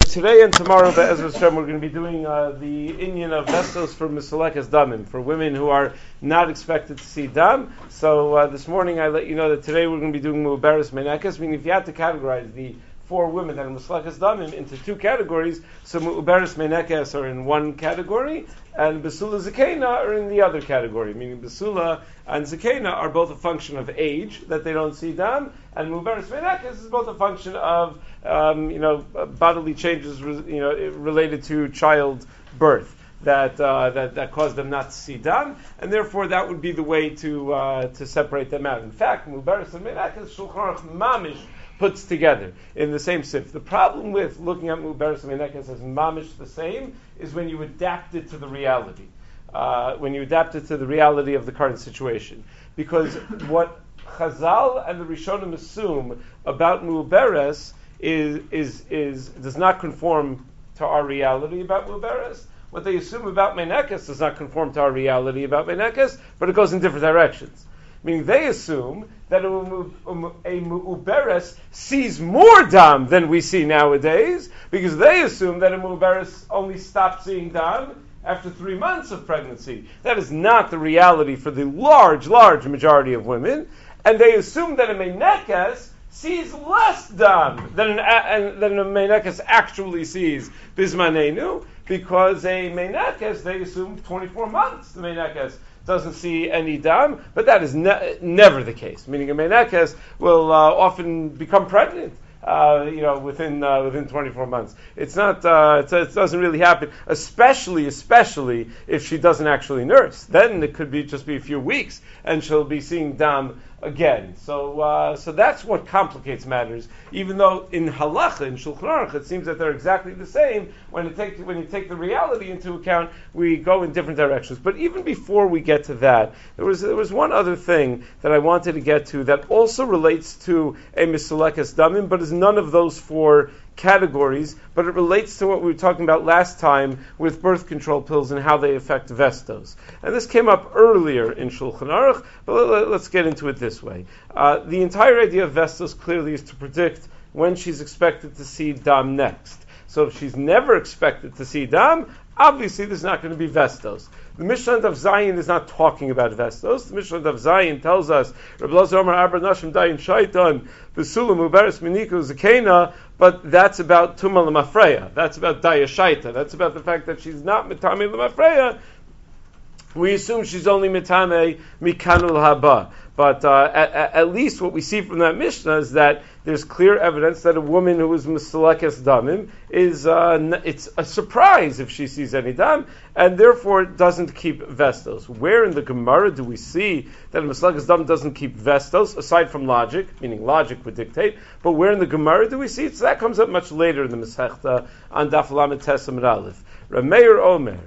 today and tomorrow, Be'ezras Hashem, we're going to be doing the inyan of vestos for Misalekas Damim, for women who are not expected to see Dam. So this morning I let you know that today we're going to be doing Mu'uberes Menekes, meaning if you had to categorize the four women that are Misalekas Damim into two categories, so Mu'uberes Menekes are in one category, and Basula Zakena are in the other category, meaning Basula and Zakena are both a function of age, that they don't see Dam, and Mu'uberes Menekes is both a function of bodily changes related to childbirth that cause them not to see Dam, and therefore that would be the way to separate them out. In fact, Mu'uberes and Menekes, Shulchan Aruch Mamish puts together in the same sif. The problem with looking at Mu'uberes and Menekes as mamish the same is when you adapt it to the reality. When you adapt it to the reality of the current situation. Because what Chazal and the Rishonim assume about Mu'uberes does not conform to our reality about Mu'uberes. What they assume about Menekes does not conform to our reality about Menekes, but it goes in different directions. Meaning they assume that a Mu'uberes sees more Dam than we see nowadays, because they assume that a Mu'uberes only stopped seeing Dam after 3 months of pregnancy. That is not the reality for the large majority of women, and they assume that a Menekes sees less Dam than a Menekes actually sees Bismanenu, because a Menekes, they assume 24 months, the Menekes doesn't see any Dam, but that is never the case. Meaning a Menekes will often become pregnant, within 24 months. It's not. It doesn't really happen, especially if she doesn't actually nurse. Then it could just be a few weeks, and she'll be seeing Dam again. So that's what complicates matters. Even though in halacha, in Shulchan Aruch, it seems that they're exactly the same. When you take the reality into account, we go in different directions. But even before we get to that, there was one other thing that I wanted to get to that also relates to a Misalekas Damim, but is none of those four categories, but it relates to what we were talking about last time with birth control pills and how they affect vestos. And this came up earlier in Shulchan Aruch, but let's get into it this way. The entire idea of vestos clearly is to predict when she's expected to see Dam next. So if she's never expected to see Dam, obviously there's not going to be vestos. The Mishnah of Zion is not talking about vestos. The Mishnah of Zion tells us, Reb Elazar Omer Arba Nashim Dayin Shaitan B'Sula Mu'uberes Meniku Zakena, but that's about Tuma L'Mafreya. That's about Daya Shaita. That's about the fact that she's not Mitame L'Mafreya. We assume she's only Mitame Mikanul Haba. But at least what we see from that Mishnah is that there's clear evidence that a woman who is Misalekas Damim it's a surprise if she sees any Dam, and therefore doesn't keep vestos. Where in the Gemara do we see that a Misalekas Dam doesn't keep vestos, aside from logic, meaning logic would dictate, but where in the Gemara do we see it? So that comes up much later in the Masechta on Daf Lamed Tes Amud Aleph. Rameir Omer,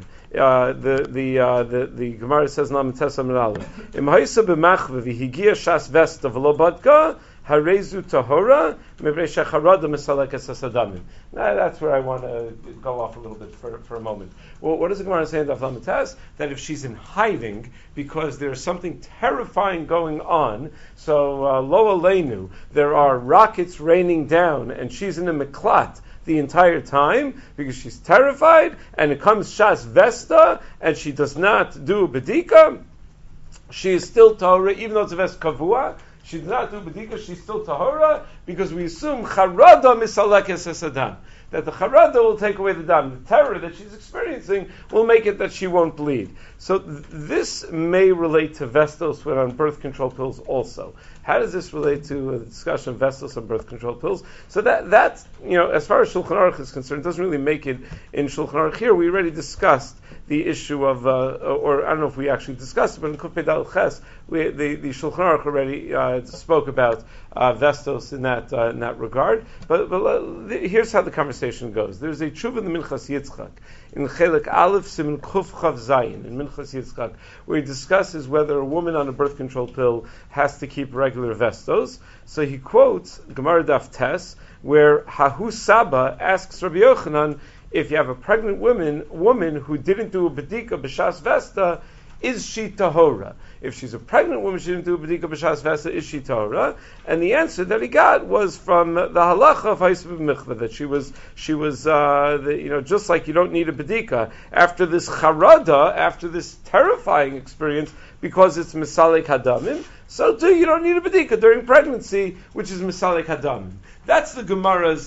the Gemara says in Lamed Tes Amud Aleph, Im ha'isa b'machve v'higia shas vesta v'lo badka harezu tahora mevrei shecharada misalekas hasadamim. Now that's where I want to go off a little bit for a moment. Well, what does the Gemara say in Daf Lamed Tes? That if she's in hiding because there's something terrifying going on, so lo aleinu, there are rockets raining down, and she's in a miklat the entire time because she's terrified, and it comes Shas Vesta and she does not do Bedika, she is still Tahora, even though it's a Vest Kavua, she does not do Bedika, she's still Tahora, because we assume Charada Misalekes Esadam, that the Charada will take away the Dam. The terror that she's experiencing will make it that she won't bleed. So this may relate to vestos when on birth control pills also. How does this relate to a discussion of vestos on birth control pills? So that's, as far as Shulchan Aruch is concerned, it doesn't really make it in Shulchan Aruch here. We already discussed the issue of, or I don't know if we actually discussed it, but in Kufay Dal Ches, the Shulchan Aruch already spoke about vestos in that regard. But here's how the conversation goes. There's a tshuva in the Minchas Yitzchak, in Chelik Aleph Siman Kuf Chav Zayin, in Minchas Yitzchak, where he discusses whether a woman on a birth control pill has to keep regular vestos. So he quotes Gemara Daf Tes, where Hahu Saba asks Rabbi Yochanan, if you have a pregnant woman who didn't do a bedika b'shas vesta, is she tahora? If she's a pregnant woman, she didn't do a bedika b'shas vesa, is she tahora? And the answer that he got was from the halacha of Haisib Mikveh, that she was just like you don't need a bedika after this charada, after this terrifying experience, because it's misalek hadamim. So too, you don't need a bedika during pregnancy, which is misalek hadamim. That's the Gemara's.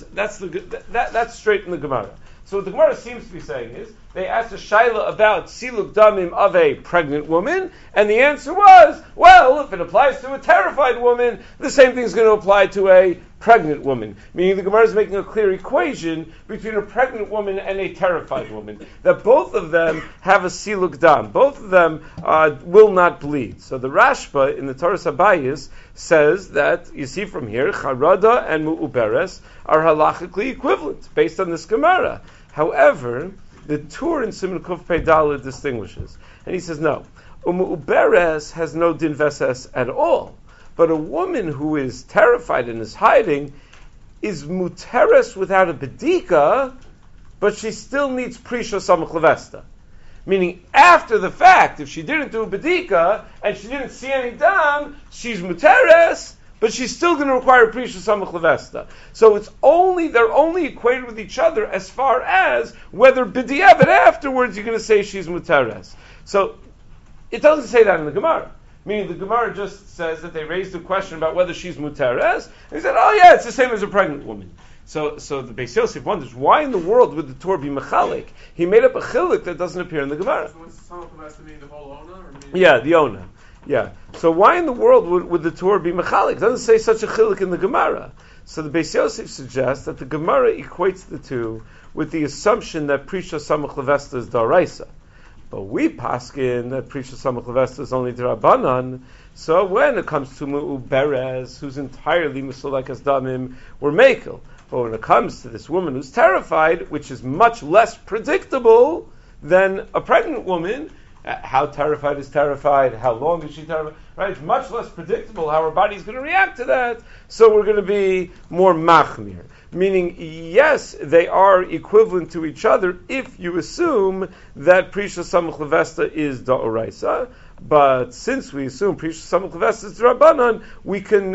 That's straight in the Gemara. So what the Gemara seems to be saying is, they asked a shaila about siluk damim of a pregnant woman, and the answer was, well, if it applies to a terrified woman, the same thing is going to apply to a pregnant woman. Meaning the Gemara is making a clear equation between a pregnant woman and a terrified woman, that both of them have a siluk dam. Both of them will not bleed. So the Rashba in the Torah Sabayis says that, you see from here, charada and mu'uberes are halachically equivalent, based on this Gemara. However, the Tur in Siman Kuf Pei Daled distinguishes. And he says, no, Umu'beres has no din veses at all. But a woman who is terrified and is hiding is muteres without a bedika, but she still needs prisha samach levesta. Meaning, after the fact, if she didn't do a bedika and she didn't see any dam, she's muteres, but she's still going to require prisha samach levesta. So they're only equated with each other as far as whether b'diavad afterwards you're going to say she's muteres. So it doesn't say that in the Gemara. Meaning the Gemara just says that they raised the question about whether she's muteres, and he said, oh yeah, it's the same as a pregnant woman. So the Beis Yosef wonders, why in the world would the Torah be mechalik? He made up a chilik that doesn't appear in the Gemara. So what's samach levesta mean, the whole ona? Yeah, the ona. Yeah. So why in the world would the Torah be mechalik? It doesn't say such a chilik in the Gemara. So the Beis Yosef suggests that the Gemara equates the two with the assumption that Prisha Samach Levesta is Daraisa. But we paskin that Prisha Samach Levesta is only Darabanan. So when it comes to Mu'uberes, who's entirely Musulak Damim, we're Mekel. But when it comes to this woman who's terrified, which is much less predictable than a pregnant woman, how terrified is terrified? How long is she terrified? Right? It's much less predictable how her body's going to react to that. So we're going to be more machmir. Meaning, yes, they are equivalent to each other if you assume that Prisha Samach Levesta is Da'oraisa. But since we assume Prisha Samach Levesta is Rabbanan, we can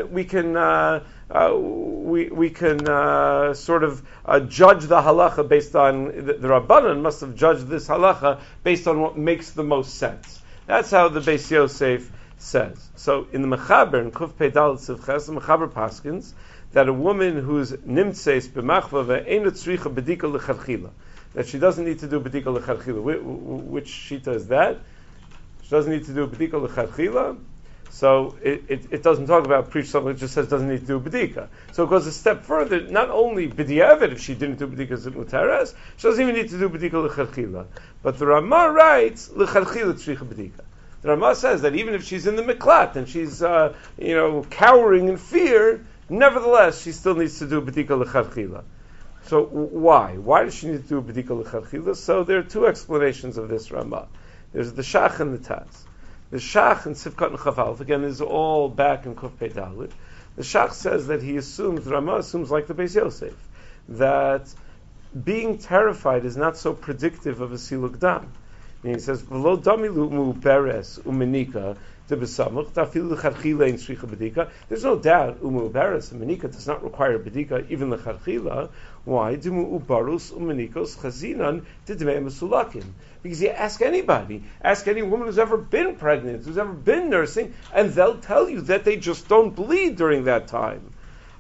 sort of judge the halacha based on the Rabbanan must have judged this halacha based on what makes the most sense. That's how the Beis Yosef says. So in the Mechaber, in Kuf Pei Daled Sivches, the Mechaber paskins that a woman who's nimtzeis b'machva ve'enot tzricha bedika lecharchila, that she doesn't need to do bedika lecharchila. Which shita is that? She doesn't need to do bedika lecharchila. So it doesn't talk about preach something, it just says doesn't need to do bedika. So it goes a step further, not only b'diavad, if she didn't do bedika zimutaras, she doesn't even need to do bedika lecharchila. But the Ramah writes, lecharchila tzricha bedika. The Ramah says that even if she's in the miklat and she's cowering in fear, nevertheless she still needs to do bedika lecharchila. So why? Why does she need to do bedika lecharchila? So there are two explanations of this Ramah. There's the Shach and the Taz. The Shach and Sivkat and Chavalv, again, is all back in Kuf Pei Daled. The Shach says that he assumes, the Ramah assumes like the Beis Yosef, that being terrified is not so predictive of a siluk dam. And he says, "V'lo damilu mu'beres u'menika debesamuch tafilu lecharchila in shricha bedika." There's no doubt u'mu'beres and menika does not require bedika even lecharchila. Why? Dimu u'barus u'menikos chazinan didmei mesulakim. Because you ask anybody, ask any woman who's ever been pregnant, who's ever been nursing, and they'll tell you that they just don't bleed during that time.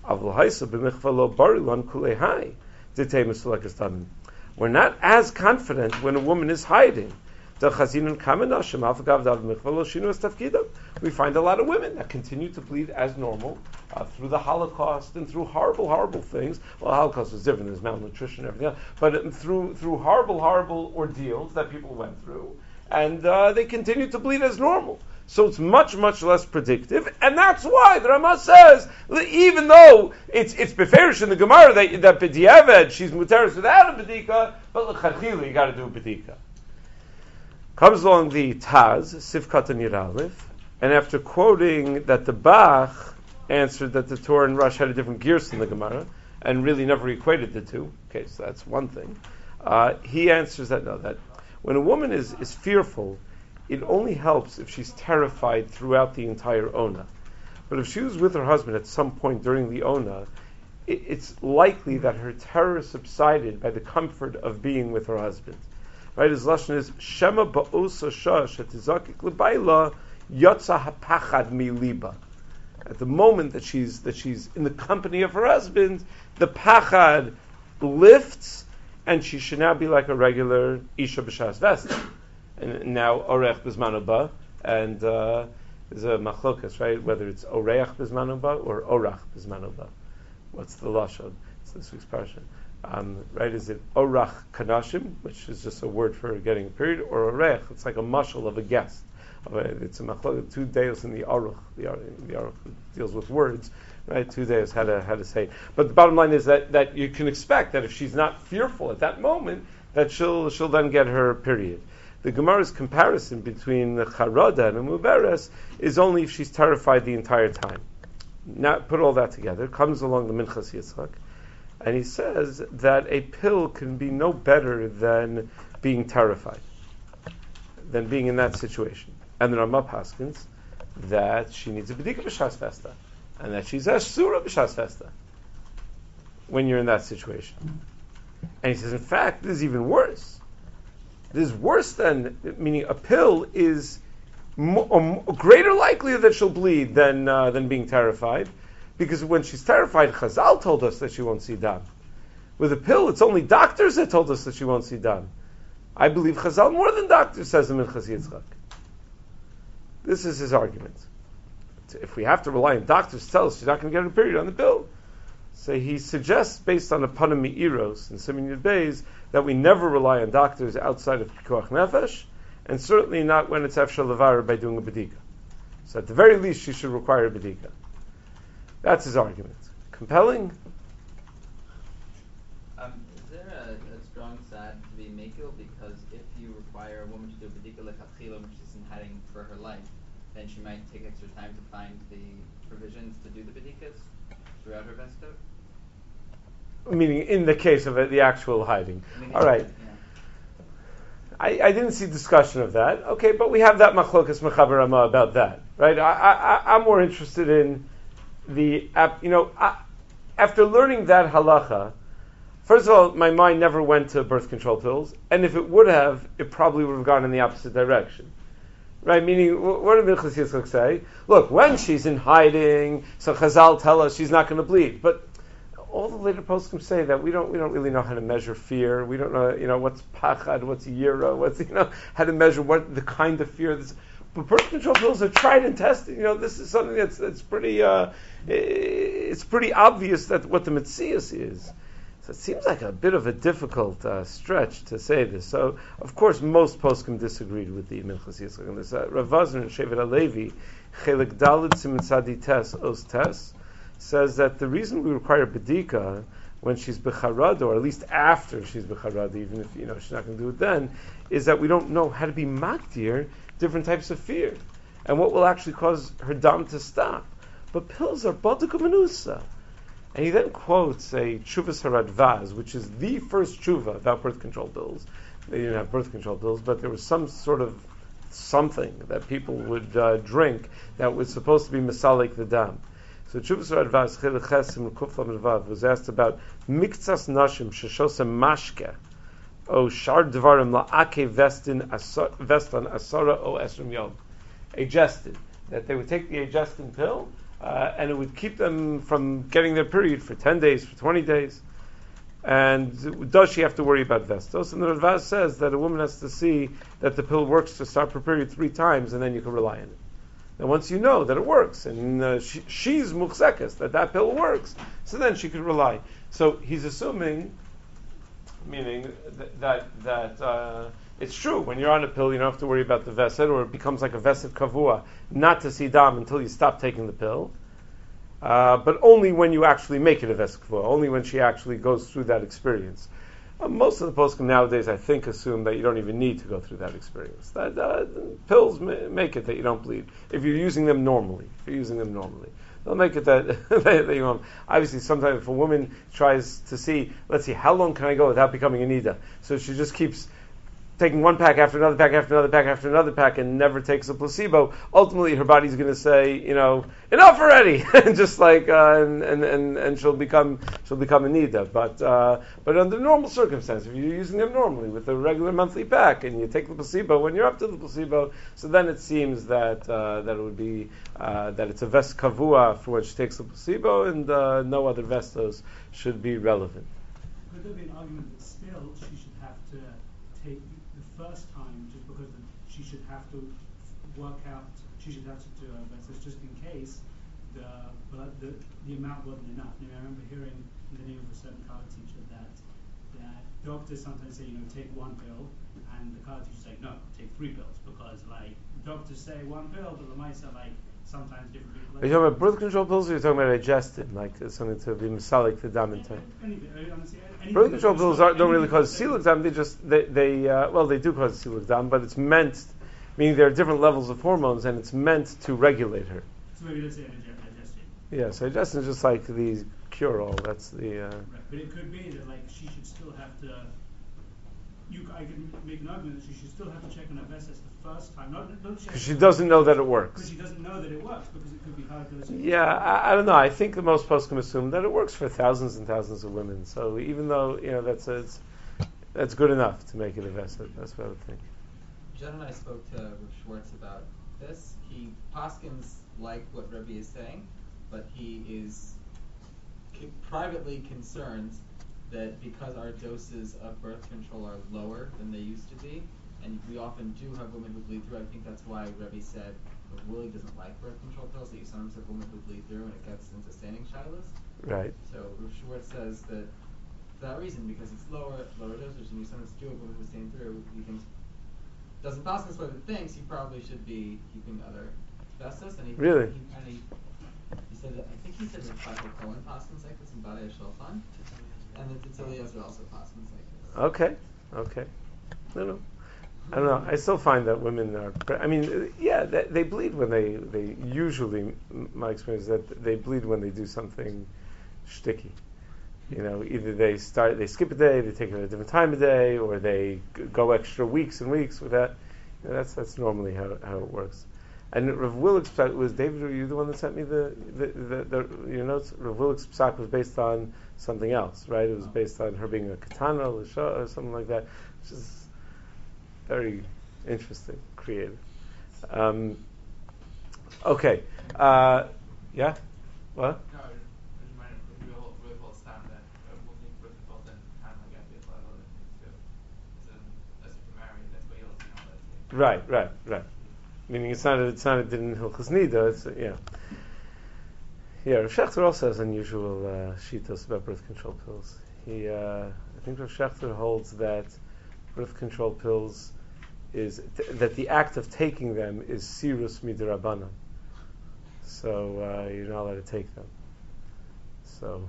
We're not as confident when a woman is hiding. We find a lot of women that continue to bleed as normal through the Holocaust and through horrible, horrible things. Well, the Holocaust was different, there's malnutrition and everything else, but through horrible, horrible ordeals that people went through, and they continue to bleed as normal. So it's much, much less predictive, and that's why the Ramah says, even though it's beferish in the Gemara that b'diavad she's muteris without a bedika, but l'chachila you got to do a bedika. Comes along the Taz, Sivkat and Yiralef, and after quoting that the Bach answered that the Torah and Rush had a different gears than the Gemara, and really never equated the two, okay, so that's one thing, he answers that when a woman is fearful, it only helps if she's terrified throughout the entire Ona. But if she was with her husband at some point during the Ona, it's likely that her terror subsided by the comfort of being with her husband. Right? His lashon is Shema ba'osa shah shetizakik lebayla yotza hapachad miliba. At the moment that she's in the company of her husband, the pachad lifts, and she should now be like a regular isha b'shas vesta. And now orech bizmanu ba, and there's a machlokas, right? Whether it's oreach bizmanu ba or orach bizmanu ba. What's the lashon? It's this week's parsha. Right? Is it orach kanashim, which is just a word for getting a period, or orech? It's like a mashal of a guest. It's a machlok, 2 deos in the aruch. The aruch deals with words, right? 2 deos how to say it. But the bottom line is that you can expect that if she's not fearful at that moment, that she'll then get her period. The Gemara's comparison between the charada and the muberes is only if she's terrified the entire time. Now, put all that together, comes along the Minchas Yitzchak, and he says that a pill can be no better than being terrified, than being in that situation. And the Rama paskins that she needs a bedika b'shas festa, and that she's a surah b'shas festa when you're in that situation. And he says, in fact, this is even worse. This is worse than, meaning a pill is a greater likelihood that she'll bleed than being terrified, because when she's terrified, Chazal told us that she won't see dam. With a pill, it's only doctors that told us that she won't see dam. I believe Chazal more than doctors, says the Minchas Yitzchak. This is his argument. If we have to rely on doctors to tell us she's not going to get her period on the pill, so he suggests, based on the Panim Me'iros and Siman Yud Beis, that we never rely on doctors outside of Pikuach Nefesh, and certainly not when it's Efshar Levar by doing a Bedika. So at the very least, she should require a Bedika. That's his argument. Compelling? Is there a strong side to be Mekil? Because if you require a woman to do a Bedika Lechatchila when she's in hiding for her life, then she might take extra time to find the provisions to do the Bedikas throughout her Vesta? Meaning in the case of the actual hiding. All right. Yeah. I didn't see discussion of that. Okay, but we have that machlokas mechaber Rama about that, right? I'm more interested in after learning that halacha, first of all, my mind never went to birth control pills, and if it would have, it probably would have gone in the opposite direction. Right, meaning, what did Minchas Yitzchak say? Look, when she's in hiding, so Chazal tell us she's not going to bleed. But all the later poskim say that we don't really know how to measure fear. We don't know, what's pachad, what's yira, what's how to measure what the kind of fear. But birth control pills are tried and tested. This is something that's pretty. It's pretty obvious that what the Metzias is. So it seems like a bit of a difficult stretch to say this. So, of course, most poskim disagreed with the Minchas Yitzchak on this. Rav Vazner and Shevet HaLevi, Chelik Daled Siman Sadi Tes Os Tes, says that the reason we require bedika when she's becharad, or at least after she's becharad, even if she's not going to do it then, is that we don't know how to be makdir different types of fear and what will actually cause her dam to stop. But pills are baduk u'menusa. And he then quotes a Tshuvas HaRadvaz, which is the first tshuva about birth control pills. They didn't have birth control pills, but there was some sort of something that people would drink that was supposed to be misalik the dam. So Tshuvas HaRadvaz, Chilek Chesim Kuflam Vav, was asked about miktsas nashim sheshosem mashke o shar dvarim la'ake vestan asara o esrim yom. Agestin, that they would take the agestin pill, and it would keep them from getting their period for 10 days, for 20 days. And does she have to worry about vestos? And the Radvaz says that a woman has to see that the pill works to stop her period 3 times, and then you can rely on it. And once you know that it works, and she's muchzekes, that pill works, so then she could rely. So he's assuming, meaning that it's true, when you're on a pill, you don't have to worry about the vesed, or it becomes like a vesed kavua, not to see dam until you stop taking the pill. But only when you actually make it a vesed kavua, only when she actually goes through that experience. Most of the poskim nowadays, I think, assume that you don't even need to go through that experience. That pills make it that you don't bleed if you're using them normally. They'll make it that you won't. Obviously, sometimes if a woman tries to see, let's see, how long can I go without becoming a nida? So she just keeps taking one pack after another pack after another pack after another pack and never takes a placebo, ultimately her body's going to say, enough already, and just like and she'll become a nida. But under normal circumstances, if you're using them normally with a regular monthly pack and you take the placebo when you're up to the placebo, so then it seems that it would be that it's a vest kavua for when she takes the placebo, and no other vestos should be relevant. Could there be an argument that still she should have to take the first time just because she should have to work out, she should have to do her best just in case the amount wasn't enough? I remember hearing in the name of a certain Kala teacher that doctors sometimes say, take one pill, and the Kala teacher say, no, take 3 pills, because doctors say 1 pill, but the mice are sometimes different people. Are you talking about birth control pills, or are you talking about digestin, like something to be masalik the dam in time? Birth control pills don't really cause siluk dam. They do cause siluk dam, but it's meant, meaning there are different levels of hormones, and it's meant to regulate her. So maybe let's say digestion. Yeah, so digestin is just like the cure-all. That's the. Right, but it could be that she should still have to. I could make an argument that she should still have to check on her vessels the first time. Because she doesn't know that it works. Because she doesn't know that it works, because it could be hard to. Yeah, I don't know. I think the most poskim assume that it works for thousands and thousands of women. So even though that's good enough to make it a vessel. That's what I would think. Jen and I spoke to Rav Schwartz about this. He poskins like what Rebbe is saying, but he is privately concerned that because our doses of birth control are lower than they used to be, and we often do have women who bleed through. I think that's why Rebbe said that Willie doesn't like birth control pills, that you sometimes have women who bleed through and it gets into standing shilas. Right. So Rav Schwartz says that for that reason, because it's lower dosage, and you sometimes do have women who stand through, he thinks, doesn't Paskin what it thinks, he probably should be keeping other vestas. And he really? He said that, I think he said that Michael Cohen Paskins like this and Badei Shalfan. And the Titilias are also Paskins like this. Okay. No. I don't know. I still find that women are. They bleed when they usually. My experience is that they bleed when they do something shticky. Either they skip a day, they take it at a different time of day, or they go extra weeks and weeks with that. That's normally how it works. And Rav Willick's psak was, David, were you the one that sent me your notes? Rav Willick's psak was based on something else, right? It was based on her being a katana, or something like that, which is very interesting, creative. Okay. Yeah? What? No, really well stand that we'll need birth control then kind of get the level too. So as if you marry, that's what you'll see all that. Right. Meaning it's not a din hilchos nida. It's Rav Shechter also has unusual shitos about birth control pills. I think Rav Shechter holds that birth control pills is that the act of taking them is sirus midrabanan. So you're not allowed to take them. So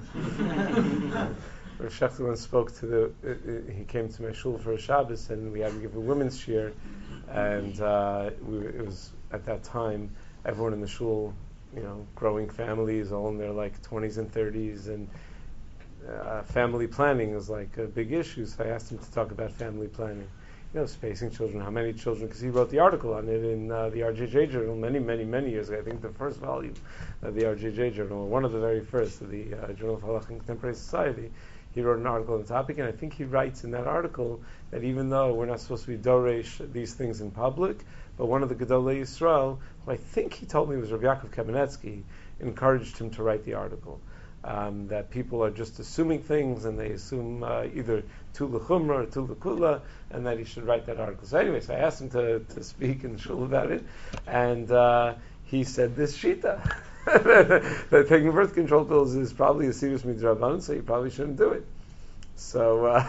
Rav Shechter once spoke he came to my shul for a Shabbos, and we had to give a women's shir, and it was at that time everyone in the shul, growing families, all in their 20s and 30s, and family planning is a big issue. So I asked him to talk about family planning. Spacing children, how many children, because he wrote the article on it in the RJJ Journal many, many, many years ago. I think the first volume of the RJJ Journal, one of the very first of the Journal of Halakha and Contemporary Society, he wrote an article on the topic, and I think he writes in that article that even though we're not supposed to be doresh these things in public, but one of the Gedolei Yisrael, who I think he told me was Rabbi Yaakov Kamenetsky, encouraged him to write the article. That people are just assuming things, and they assume either tu l'chumra or tu l'kula, and that he should write that article. So anyways, I asked him to speak in shul about it, and he said this shita, that taking birth control pills is probably a serious midrabanan, so you probably shouldn't do it. So,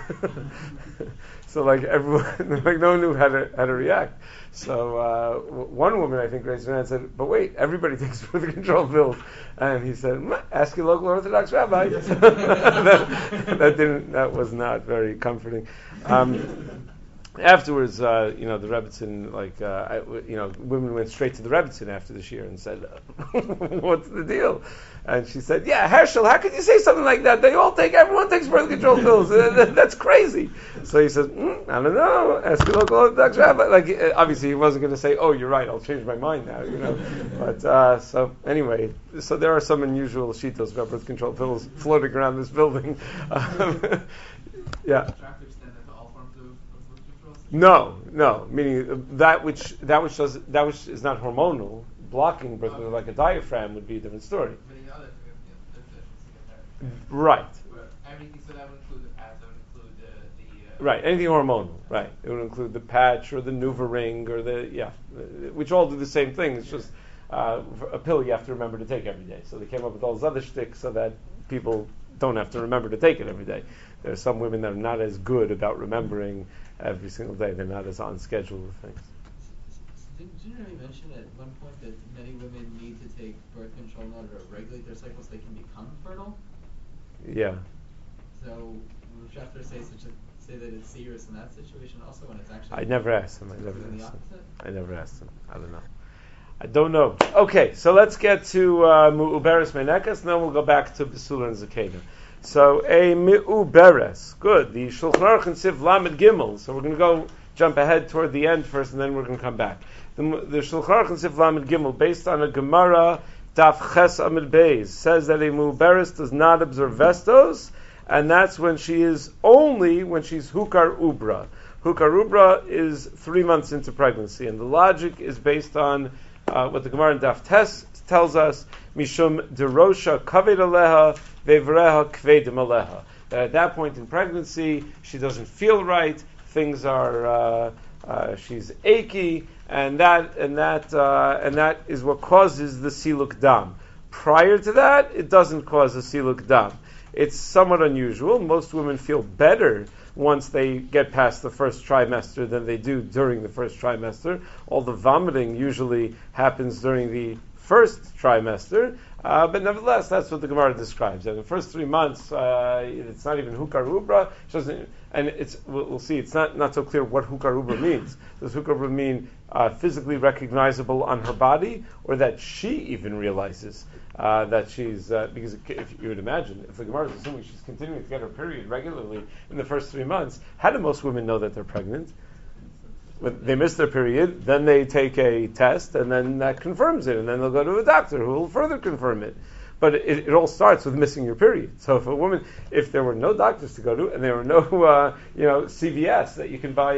everyone, no one knew how to react. So one woman, I think, raised her hand and said, "But wait, everybody takes birth control pills." And he said, "Ask your local Orthodox rabbi." That was not very comforting. Afterwards, the Rebbitzin, women went straight to the Rebbitzin after this year and said, "What's the deal?" And she said, "Yeah, Herschel, how could you say something like that? Everyone takes birth control pills. That's crazy." So he says, "I don't know. Ask your local Orthodox rabbi." Obviously, he wasn't going to say, "Oh, you're right. I'll change my mind now." But so anyway, so there are some unusual shitos about birth control pills floating around this building. Yeah. No, meaning that which is not hormonal, blocking birth control, like a diaphragm, would be a different story. Right. Everything, so that would include the pads, that would include the right, anything hormonal, right. It would include the patch or the NuvaRing or which all do the same thing. It's just a pill you have to remember to take every day. So they came up with all this other shtick so that people don't have to remember to take it every day. There are some women that are not as good about remembering every single day. They're not as on schedule with things. Didn't you mention at one point that many women need to take birth control in order to regulate their cycles so they can become fertile? Yeah. So would Schefter say that it's serious in that situation also when it's actually... I never asked him. I never asked him. I don't know. Okay, so let's get to Mu'uberes Menekas, and then we'll go back to Besula and Zakeda. So a Mu'uberes. Good. The Shulchan Aruch and Siv Lamed Gimel. So we're going to jump ahead toward the end first, and then we're going to come back. The Shulchan Aruch and Siv Lamed Gimel, based on a Gemara, Daf Ches Amid Beis, says that a Mu'uberes does not observe Vestos, and that's when she's Hukar Ubra. Hukar Ubra is 3 months into pregnancy, and the logic is based on what the Gemara in Daf Tes tells us, Mishum derosha kaved aleha vevreha kvedim aleha. That at that point in pregnancy, she doesn't feel right. Things are she's achy, and that is what causes the siluk dam. Prior to that, it doesn't cause a siluk dam. It's somewhat unusual. Most women feel better once they get past the first trimester than they do during the first trimester. All the vomiting usually happens during the first trimester, but nevertheless, that's what the Gemara describes. And the first 3 months, it's not even hukar ubra. We'll see. It's not so clear what hukar ubra means. Does hukar ubra mean physically recognizable on her body, or that she even realizes that she's because if you would imagine, if the Gemara is assuming she's continuing to get her period regularly in the first 3 months, how do most women know that they're pregnant? When they miss their period, then they take a test, and then that confirms it, and then they'll go to a doctor who will further confirm it. But it all starts with missing your period. So if there were no doctors to go to, and there were no CVS that you can buy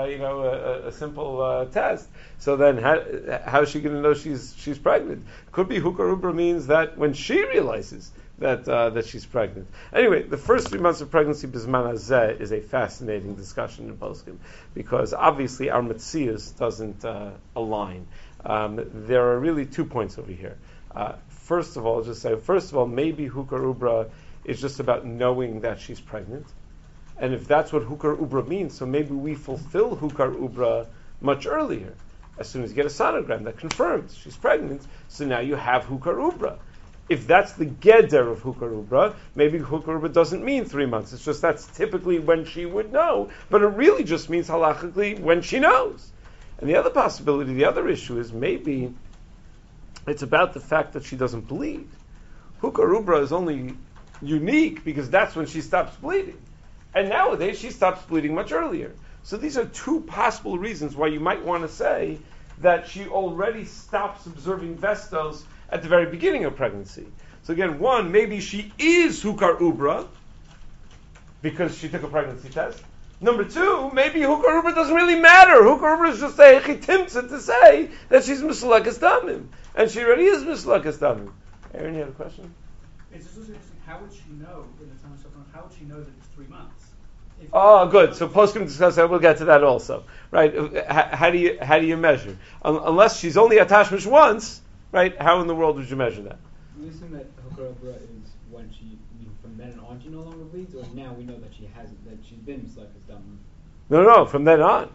a simple test, so then how is she going to know she's pregnant? Could be hukar ubra means that when she realizes that she's pregnant. Anyway, the first 3 months of pregnancy bisman hazeh is a fascinating discussion in poskim, because obviously our metzius doesn't align. There are really 2 points over here. First of all, maybe hukar ubra is just about knowing that she's pregnant, and if that's what hukar ubra means, so maybe we fulfill hukar ubra much earlier. As soon as you get a sonogram that confirms she's pregnant, so now you have hukar ubra. If that's the geder of hukar ubra, maybe hukar ubra doesn't mean 3 months. It's just that's typically when she would know, but it really just means halachically when she knows. And the other possibility, the other issue is maybe it's about the fact that she doesn't bleed. Hukar ubra is only unique because that's when she stops bleeding. And nowadays she stops bleeding much earlier. So these are 2 possible reasons why you might want to say that she already stops observing vestos at the very beginning of pregnancy. So again, 1, maybe she is hukar ubra because she took a pregnancy test. Number 2, maybe hukar ubra doesn't really matter. Hukar ubra is just a chitimtza to say that she's mislekas damim, and she already is mislekas damim. Aaron, you have a question? It's just interesting. How would she know in the time of suffering? How would she know that it's 3 months? Good. So poskim discuss that. We'll get to that also, right? How do you measure? Unless she's only attachment once, right? How in the world would you measure that? Do we assume that hukar ubra is when from then on she no longer bleeds, or now we know that she's been mislekas damim? No, from then on.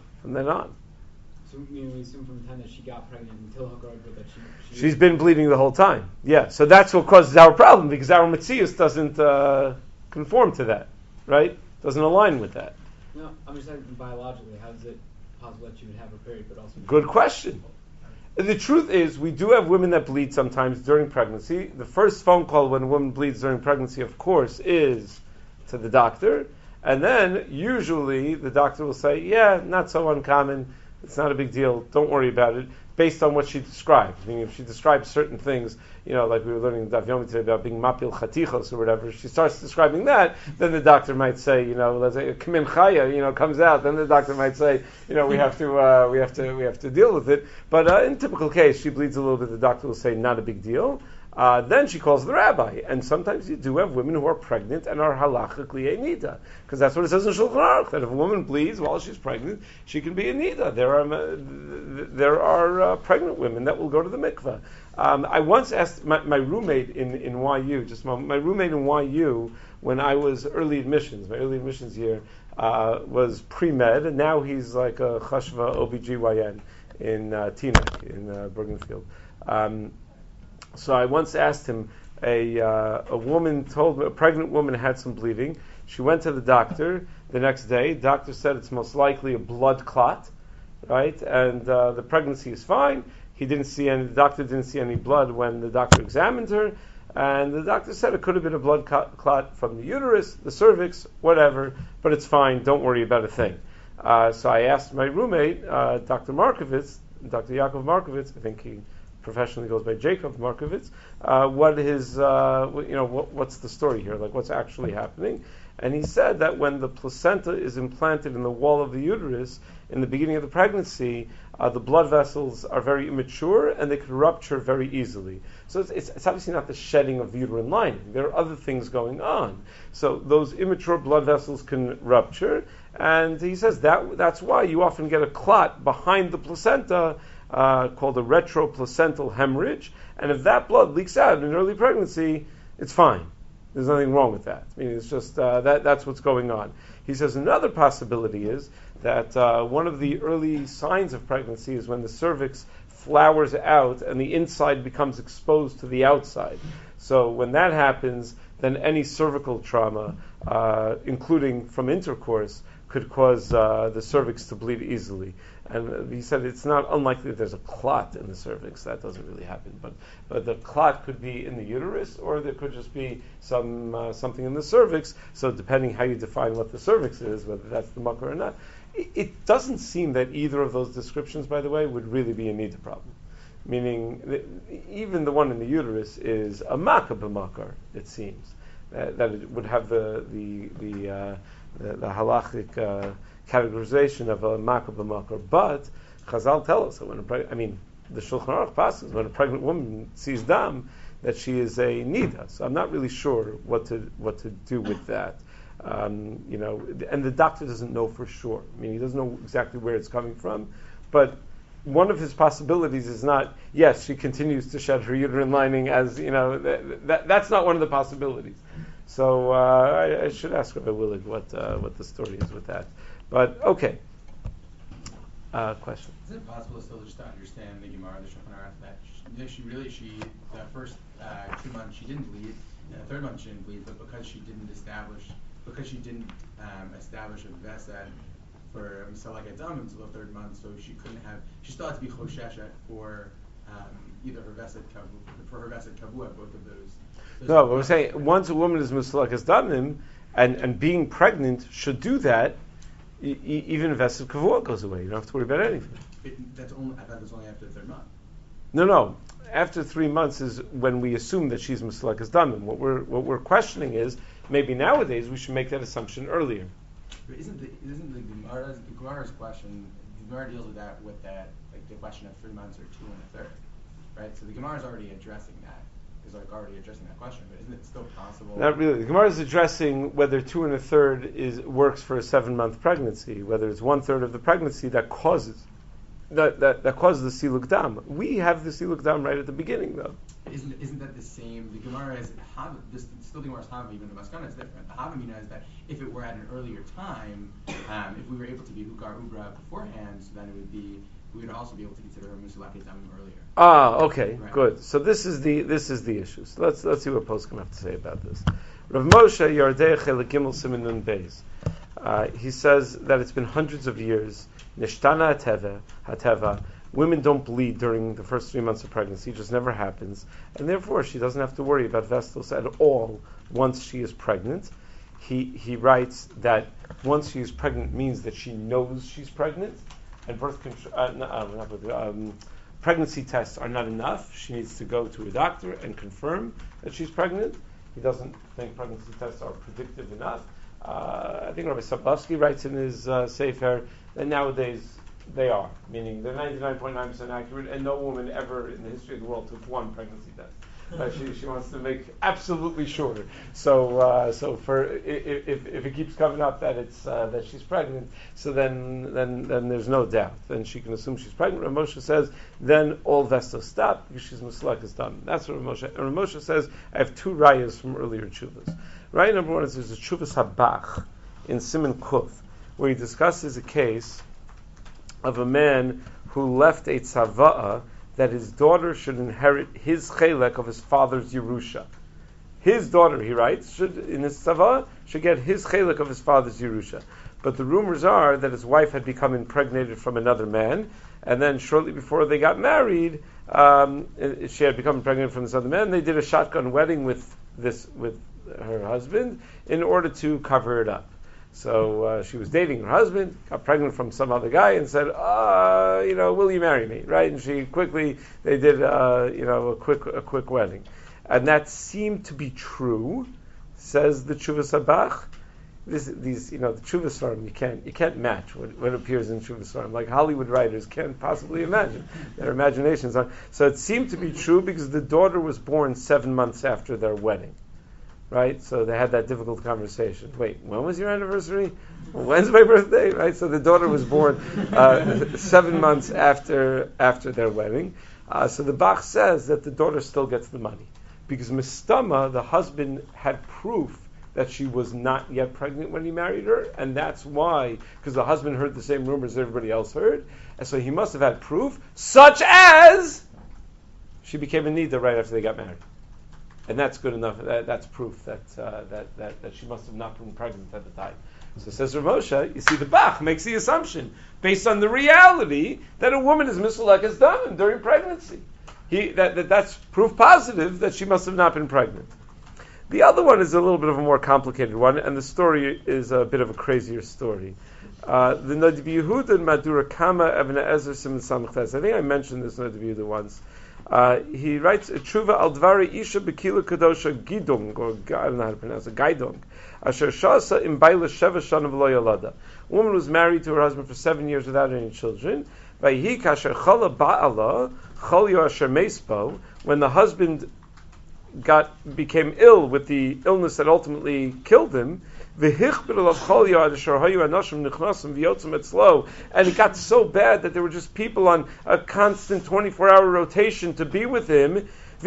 So we assume from the time that she got pregnant until hukar ubra that she's been bleeding the whole time. Yeah. So that's what causes our problem, because our metzius doesn't conform to that, right? Doesn't align with that. No, I'm just saying biologically, how is it possible that she would have a period, but also... Good question. The truth is, we do have women that bleed sometimes during pregnancy. The first phone call when a woman bleeds during pregnancy, of course, is to the doctor. And then, usually, the doctor will say, yeah, not so uncommon. It's not a big deal. Don't worry about it. Based on what she described. I mean, if she describes certain things, like we were learning in Daf Yomi today about being mapil chatichos or whatever, if she starts describing that, then the doctor might say, let's say, kamin chaya, comes out, then the doctor might say, we have to deal with it. But in typical case, she bleeds a little bit, the doctor will say, not a big deal. Then she calls the rabbi, and sometimes you do have women who are pregnant and are halachically a nida, because that's what it says in Shulchan Aruch, that if a woman bleeds while she's pregnant, she can be a nida. There are pregnant women that will go to the mikveh. I once asked my roommate in YU, my roommate in YU, when I was early admissions, my early admissions year was pre-med, and now he's like a chashva OBGYN in Teaneck, in Bergenfield. So I once asked him, a woman told me, a pregnant woman had some bleeding. She went to the doctor the next day. The doctor said it's most likely a blood clot, right? And the pregnancy is fine. The doctor didn't see any blood when the doctor examined her. And the doctor said it could have been a blood clot from the uterus, the cervix, whatever, but it's fine. Don't worry about a thing. So I asked my roommate, Dr. Markovitz, Dr. Yaakov Markovitz, I think he professionally goes by Jacob Markovitz, what's the story here? Like, what's actually happening? And he said that when the placenta is implanted in the wall of the uterus in the beginning of the pregnancy, the blood vessels are very immature and they can rupture very easily. So it's obviously not the shedding of the uterine lining. There are other things going on. So those immature blood vessels can rupture, and he says that's why you often get a clot behind the placenta called a retroplacental hemorrhage, and if that blood leaks out in early pregnancy, it's fine. There's nothing wrong with that. I mean, it's just that's what's going on. He says another possibility is that one of the early signs of pregnancy is when the cervix flowers out and the inside becomes exposed to the outside. So when that happens, then any cervical trauma, including from intercourse, could cause the cervix to bleed easily. And he said it's not unlikely that there's a clot in the cervix. That doesn't really happen. But the clot could be in the uterus, or there could just be something in the cervix. So depending how you define what the cervix is, whether that's the makar or not, it doesn't seem that either of those descriptions, by the way, would really be a nida problem. Meaning, even the one in the uterus is a makar b'makar, it seems. That it would have the halachic categorization of a makar b'makar. But Chazal tell us that the Shulchan Aruch passes when a pregnant woman sees dam, that she is a nida. So I'm not really sure what to do with that. And the doctor doesn't know for sure. I mean, he doesn't know exactly where it's coming from, but one of his possibilities is not, yes, she continues to shed her uterine lining as, that's not one of the possibilities. So I should ask Rabbi Willard what the story is with that. But, okay. Question? Is it possible still just to understand the Gemara, the Shulchan Aruch, that the first 2 months she didn't bleed, and the third month she didn't bleed, but because she didn't establish a vesed for Misalak Adam until the third month, so she still had to be chosheshet for either her vesed kavua, both of those. No, but we're saying once a woman is Misalak Adam and being pregnant should do that, even if vesed kavua goes away. You don't have to worry about anything. I thought that's only after the third month. No. After 3 months is when we assume that she's Misalak Adam. What we're questioning is, maybe nowadays we should make that assumption earlier. But isn't the Gemara's question? The Gemara deals with that like the question of 3 months or 2 and a third, right? So the Gemara is already addressing that. Question, but isn't it still possible? Not really. The Gemara is addressing whether 2 and a third works for a 7-month pregnancy, whether it's 1/3 of the pregnancy that causes that causes the siluk dam. We have the siluk dam right at the beginning, though. Isn't that the same? The Gemara is still the Gemara's Havamina, even the Maskana is different. The Havamina is that if it were at an earlier time, if we were able to be Hukar Ubra beforehand, so then we would also be able to consider her Musalak Damim earlier. Okay, right. Good. So this is the issue. So let's see what poskim have to say about this. Rav Moshe Yardei Chelik Gimel Siman Nun Beis. He says that it's been hundreds of years. Nishtana hateva. Women don't bleed during the first 3 months of pregnancy. It just never happens. And therefore, she doesn't have to worry about vestals at all once she is pregnant. He writes that once she is pregnant means that she knows she's pregnant, and pregnancy tests are not enough. She needs to go to a doctor and confirm that she's pregnant. He doesn't think pregnancy tests are predictive enough. I think Rabbi Saplovsky writes in his Sefer that nowadays they are, meaning they're 99.9% accurate, and no woman ever in the history of the world took one pregnancy test. She wants to make absolutely sure. So for if it keeps coming up that it's that she's pregnant, so then there's no doubt. Then she can assume she's pregnant. Rav Moshe says then all vestos stop because she's muslak is done. That's what Rav Moshe. And Rav Moshe says I have two rayas from earlier tshuvas. Raya number one is there's a tshuvas habach in Siman Kuf where he discusses a case of a man who left a tzava'a that his daughter should inherit his chelek of his father's Yerusha. His daughter, he writes, should in his tzava should get his chelek of his father's Yerusha. But the rumors are that his wife had become impregnated from another man, and then shortly before they got married, she had become pregnant from this other man. They did a shotgun wedding with her husband in order to cover it up. So she was dating her husband, got pregnant from some other guy, and said, will you marry me? Right? And they did, a quick wedding. And that seemed to be true, says the Tshuvas Habach. The Tshuvas Svarim, you can't match what appears in Tshuvas Svarim. Like Hollywood writers can't possibly imagine. Their imaginations are. So it seemed to be true because the daughter was born 7 months after their wedding. Right, so they had that difficult conversation. Wait, when was your anniversary? When's my birthday? Right, so the daughter was born 7 months after their wedding. So the Bach says that the daughter still gets the money because Mistama, the husband, had proof that she was not yet pregnant when he married her, and that's why, because the husband heard the same rumors everybody else heard, and so he must have had proof, such as she became a nida right after they got married. And that's good enough. That's proof that she must have not been pregnant at the time. So says Rav Moshe, you see, the Bach makes the assumption based on the reality that a woman is misulek as done during pregnancy. That's proof positive that she must have not been pregnant. The other one is a little bit of a more complicated one, and the story is a bit of a crazier story. The Nadav Yehuda Madura Kama Evne Ezer Siman Samach Tes. I think I mentioned this Nadav Yehuda once. He writes a tshuva al dvari isha bekila kadosha gidung, or I don't know how to pronounce it, gaidung. Asher shasa im baila sheva shana v'lo yolada. A woman was married to her husband for 7 years without any children. Vayhi kasher chala ba'ala cholyo asher meispo. When the husband became ill with the illness that ultimately killed him, and it got so bad that there were just people on a constant 24-hour rotation to be with him.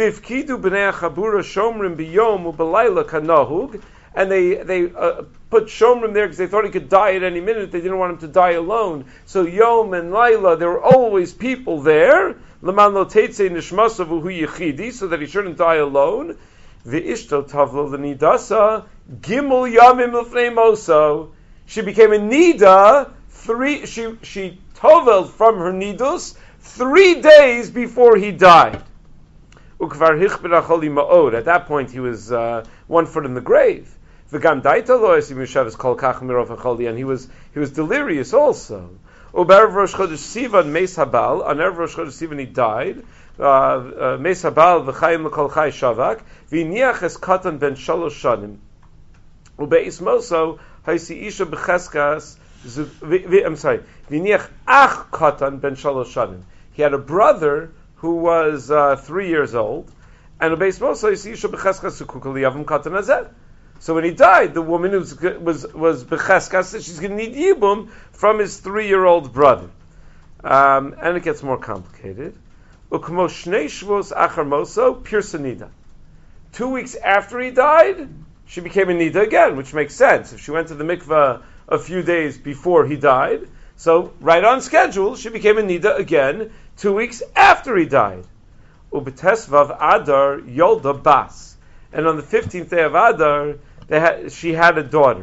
And they put Shomrim there because they thought he could die at any minute. They didn't want him to die alone. So Yom and Laila, there were always people there, so that he shouldn't die alone. V'ishto tavlo l'nidasa gimel yamim l'fnei moso. She became a nida. She toveled from her nidus 3 days before he died. Ukvar hichbir acholi ma'od. At that point, he was 1 foot in the grave. V'gam daita lo esim yeshavas kol kach mirov acholi, and he was delirious also. U'berev rosh chodesh Sivan meis habal. On erev rosh chodesh Sivan he died. Meis habal v'chayim l'kol chay shavak v'niach es katan ben 3 shanim ubeis moso haisi isha b'cheskas v'niach ach katan ben 3 shanim. He had a brother who was 3 years old, and ubeis moso haisi isha b'cheskas ukukali yavam katan azeh. So when he died, the woman was b'cheskas, she's going to need yibum from his 3-year-old brother, and it gets more complicated. Ukmo shnei shvos achar moso pirsa nida. 2 weeks after he died, she became a nida again, which makes sense. If she went to the mikveh a few days before he died, so right on schedule, she became a nida again 2 weeks after he died. Ubetesvav Adar Yolda Bas. And on the 15th day of Adar, she had a daughter.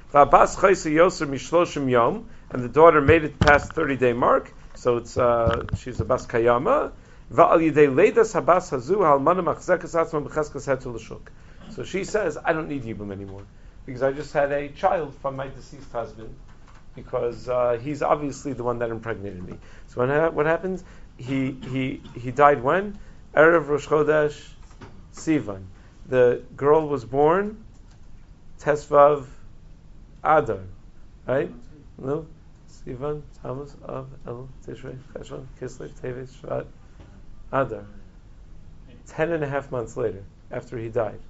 V'abas chayse yoser mishloshim yom, and the daughter made it past 30-day mark, so it's she's a bas kayama. Va'al yidei leidas habas hazu halmana machzekas atzma b'cheskas hetu l'shuk. So she says, I don't need yibum anymore because I just had a child from my deceased husband, because he's obviously the one that impregnated me. So what happens? He died when? Erev Rosh Chodesh Sivan. The girl was born Tesvav Adar, right? No, Sivan, Tammuz, Av, El, Tishrei, Cheshvan, Kislev, Tevet, Shvat, Adar. 10.5 months later, after he died,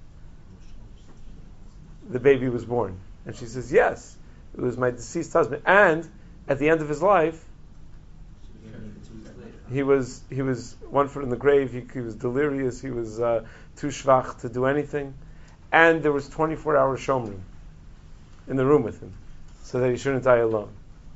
the baby was born, and she says, "Yes, it was my deceased husband." And at the end of his life, he was 1 foot in the grave. He was delirious. He was too shvach to do anything, and there was 24-hour shomrim in the room with him, so that he shouldn't die alone.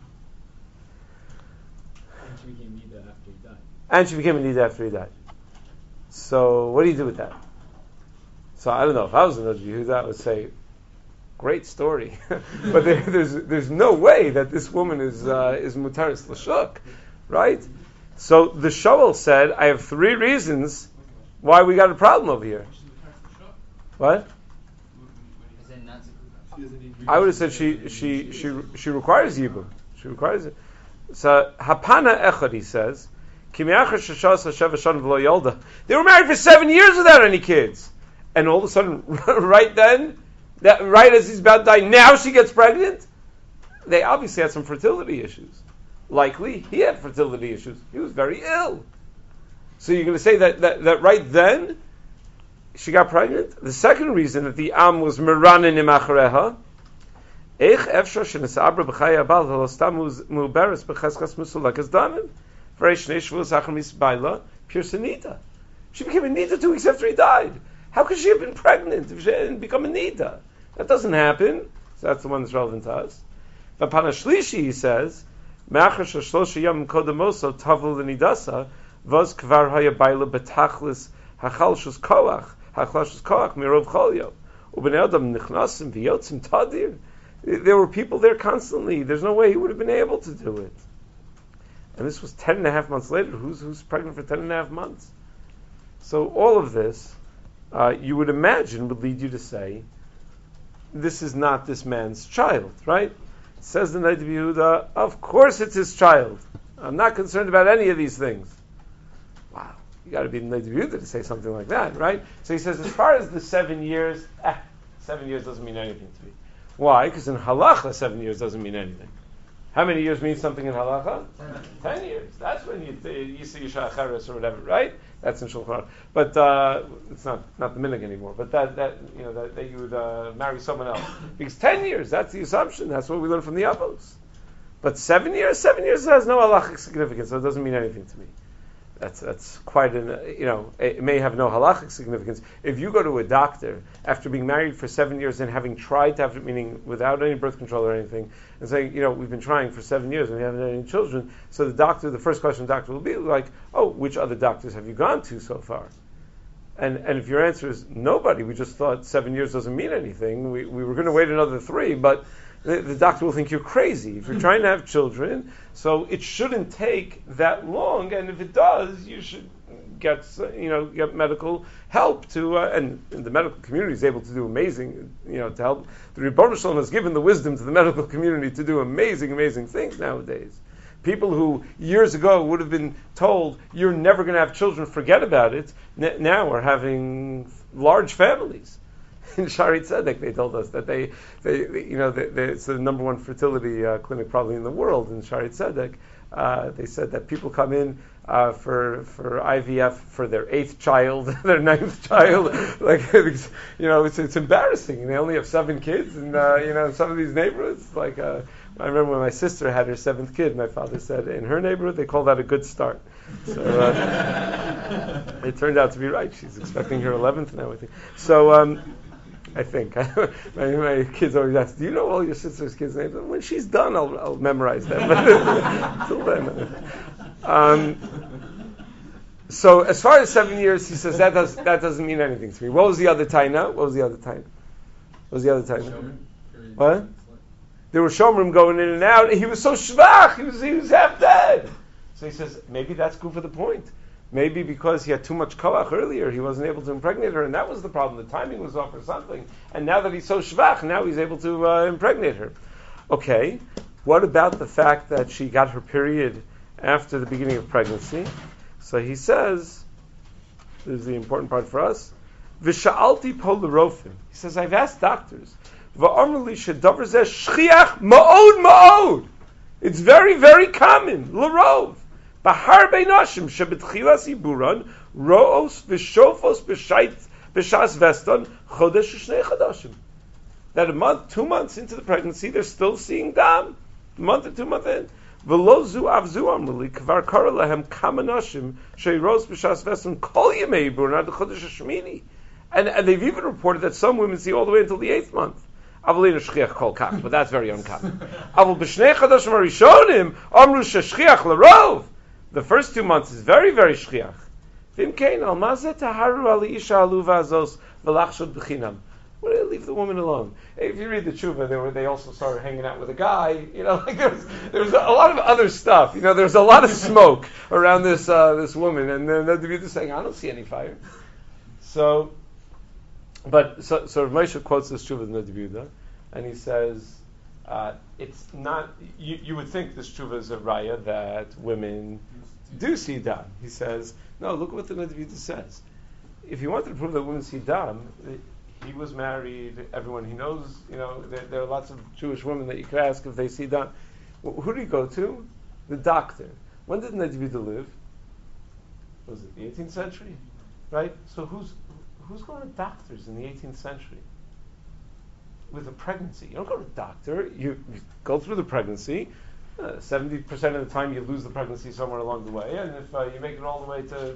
And she became Nida after he died. And she became a Nida after he died. So what do you do with that? So I don't know. If I was in Nod Yehuda, I would say, great story, but there's no way that this woman is mutaris l'shuk, right? So the Shoel said, I have 3 reasons why we got a problem over here. What? I would have said she requires yibum. She requires it. So hapana echad, he says, they were married for 7 years without any kids, and all of a sudden, right then, right as he's about to die, now she gets pregnant. They obviously had some fertility issues. Likely, he had fertility issues. He was very ill. So you're going to say that right then she got pregnant? The second reason that the Am was meranin imachareha, eich efshar shenesabra b'chaya abal halostam muberes b'cheskas musulakas damim v'reish neshvul zachar misbaila pure senita. She became a nida 2 weeks after he died. How could she have been pregnant if she hadn't become a nida? That doesn't happen. So that's the one that's relevant to us. V'pana shlishi, he says, me'achar sheshlosha yom kodemoso tavlu l'nidasa vos kvar haya baila betachlis hachalshus koach mirov cholyo u'bnei adam nichnasim v'yotzim tadir. There were people there constantly. There's no way he would have been able to do it. And this was 10.5 months later. Who's pregnant for 10.5 months? So all of this, you would imagine, would lead you to say, this is not this man's child, right? It says the Neitiv Yehuda, of course it's his child. I'm not concerned about any of these things. Wow, you got to be the Neitiv Yehuda to say something like that, right? So he says, as far as the 7 years, 7 years doesn't mean anything to me. Why? Because in halacha, 7 years doesn't mean anything. How many years means something in halacha? 10 years. That's when you say Yisha Acheres or whatever, right? That's in Shulchan Aruch. But it's not the minhag anymore. But that you would marry someone else because 10 years. That's the assumption. That's what we learn from the Avos. But 7 years has no halachic significance, so it doesn't mean anything to me. That's quite it may have no halachic significance. If you go to a doctor after being married for 7 years and having tried to have it, meaning without any birth control or anything, and saying, we've been trying for 7 years and we haven't had any children, so the first question the doctor will be like, oh, which other doctors have you gone to so far? And if your answer is nobody, we just thought 7 years doesn't mean anything, we were going to wait another 3, but the doctor will think you're crazy if you're trying to have children. So it shouldn't take that long, and if it does, you should get medical help to. And the medical community is able to do amazing, to help. The Rebbeinu Shalom has given the wisdom to the medical community to do amazing things nowadays. People who years ago would have been told you're never going to have children, forget about it. Now are having large families. In Shari Tzedek, they told us that it's the number 1 fertility clinic probably in the world. In Shari Tzedek, they said that people come in for IVF for their 8th child, their 9th child. It's embarrassing. They only have 7 kids, and in some of these neighborhoods, I remember when my sister had her 7th kid, my father said in her neighborhood they call that a good start. So it turned out to be right. She's expecting her 11th now, I think. So. I think my kids always ask, "Do you know all your sister's kids' names?" When she's done, I'll memorize them. But until then. So as far as 7 years, he says that doesn't mean anything to me. What was the other taina? What? There were shomrim going in and out, and he was so shvach, he was half dead. So he says, maybe that's good for the point. Maybe because he had too much koach earlier, he wasn't able to impregnate her, and that was the problem. The timing was off or something. And now that he's so shvach, now he's able to impregnate her. Okay, what about the fact that she got her period after the beginning of pregnancy? So he says, this is the important part for us, V'sha'alti po l'rofim. He says, I've asked doctors, V'amr li shedavar zeh shchiach ma'od ma'od. It's very, very common, l'rov. Bahar beinoshim shebetchilas iburan ro'os v'shofos b'shas veston chodesh u'shnei chodashim. That a month, 2 months into the pregnancy, they're still seeing dam. A month or 2 months in. V'lo zu avzu amrli kvar kara lahem kama noshim she'ros b'shas veston kol yemei iburan ad chodesh hashmini. And they've even reported that some women see all the way until the 8th month. Avalina shchiach kol kach, but that's very uncommon. Aval b'shnei chodashim harishonim amru sheshchiach l'rov. The first 2 months is very, very shchiach. V'imkein al mazeh taharu ali isha aluva azos v'lachshod b'chinam. Why do they leave the woman alone? If you read the tshuva, they also started hanging out with a guy. Like there was a lot of other stuff. There's a lot of smoke around this woman, and then the Rebbe saying, "I don't see any fire." So Rav Moshe quotes this tshuva in the Rebbe, and he says, "It's not." You would think this tshuva is a raya that women do see dam. He says, "No, look what the Rebbe says. If you wanted to prove that women see dam, he was married. Everyone he knows, there are lots of Jewish women that you could ask if they see dam. Who did he go to? The doctor. When did Ned live? Was it the 18th century? Right? So who's going to doctors in the 18th century? With a pregnancy. You don't go to a doctor. You go through the pregnancy. 70% of the time you lose the pregnancy somewhere along the way, and if you make it all the way to,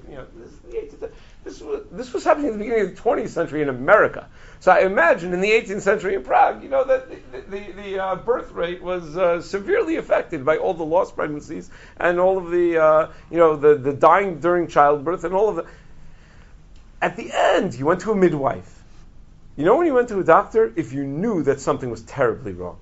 this was happening at the beginning of the 20th century in America. So I imagine in the 18th century in Prague, that the birth rate was severely affected by all the lost pregnancies and all of the, the dying during childbirth and all of the. At the end, you went to a midwife. When you went to a doctor, if you knew that something was terribly wrong.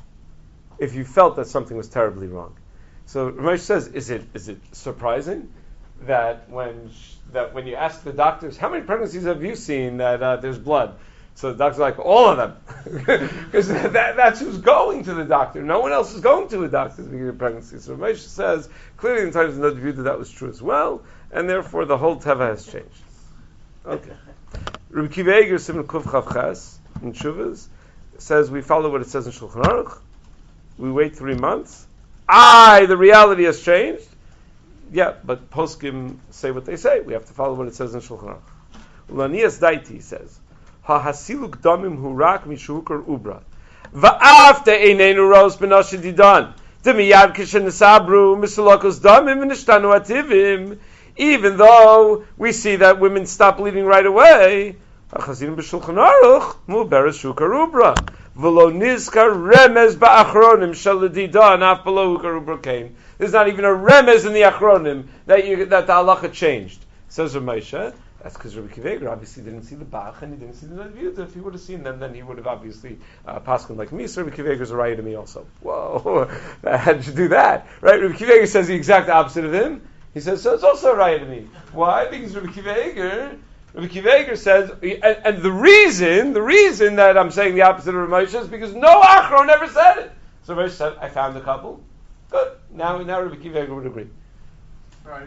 If you felt that something was terribly wrong. So Ramesh says, is it surprising that when you ask the doctors, how many pregnancies have you seen that there's blood? So the doctor's like, all of them. Because that's who's going to the doctor. No one else is going to a doctor at the beginning of pregnancy. So Ramesh says, clearly in times of Ned view that was true as well, and therefore the whole Teva has changed. Okay. Rabbi Kiva Eger, Simon Kuf Chav Ches, in Shuvas, says we follow what it says in Shulchan Aruch. We wait 3 months. The reality has changed. Yeah, but poskim say what they say. We have to follow what it says in Shulchan Aruch. Ulanias Daiti says, Ha-hasiluk damim hurak mishukar ubra. Va'af de'einenu ros b'noshe didan. Demiyad kishenesabru misalokos damim v'nishtanu ativim. Even though we see that women stop bleeding right away, Ha-chazinim b'shulchan Aruch mu'beres shukar ubra. V'lo nizkar remez ba'achronim shaladidan af below hukar came. There's not even a remez in the achronim that the halacha changed. Says Rav Moshe, that's because Rabbi Kiva Eger obviously didn't see the Bach and he didn't see the Ned. If he would have seen them, then he would have obviously paskin like me. So Rabbi Kiva Eger's a raya to me also. Whoa, how did you do that? Right? Rabbi Kiva Eger says the exact opposite of him. He says, so it's also a raya to me. Why? Because Rabbi Kiva Eger says, and the reason that I'm saying the opposite of Rav Moshe is because no Achron ever said it. So Rav Moshe said, I found a couple. Good. Now Rabbi Kiva Eger would agree. Right.